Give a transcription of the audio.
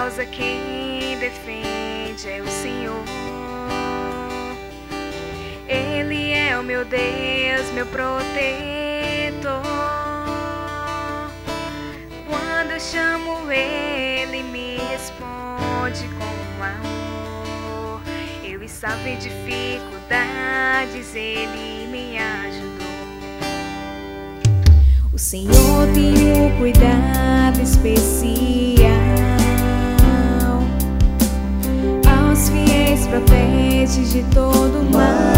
causa quem defende é o Senhor. Ele é o meu Deus, meu protetor. Quando eu chamo Ele me responde com amor. Eu estava em dificuldades, Ele me ajudou. O Senhor tem um cuidado especial aos fiéis, protege de todo mal.